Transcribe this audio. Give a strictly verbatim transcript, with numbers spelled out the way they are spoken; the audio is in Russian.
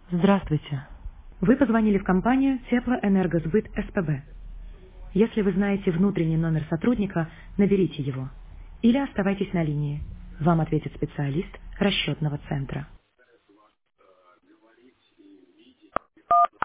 Здравствуйте. Вы позвонили в компанию Теплоэнергосбыт СПБ. Если вы знаете внутренний номер сотрудника, наберите его. Или оставайтесь на линии. Вам ответит специалист расчетного центра.